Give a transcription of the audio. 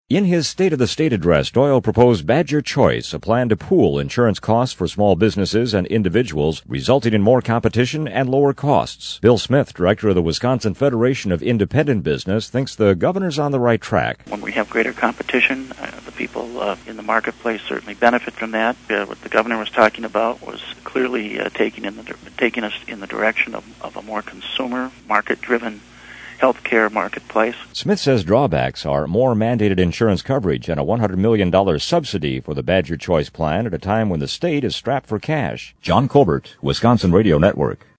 In his State of the State address, Doyle proposed Badger Choice, a plan to pool insurance costs for small businesses and individuals, resulting in more competition and lower costs. Bill Smith, director of the Wisconsin Federation of Independent Business, thinks the governor's on the right track. When we have greater competition, the people in the marketplace certainly benefit from that. What the governor was talking about was clearly taking us in the direction of a more consumer, market-driven healthcare marketplace. Smith says drawbacks are more mandated insurance coverage and a $100 million subsidy for the Badger Choice plan at a time when the state is strapped for cash. John Colbert, Wisconsin Radio Network.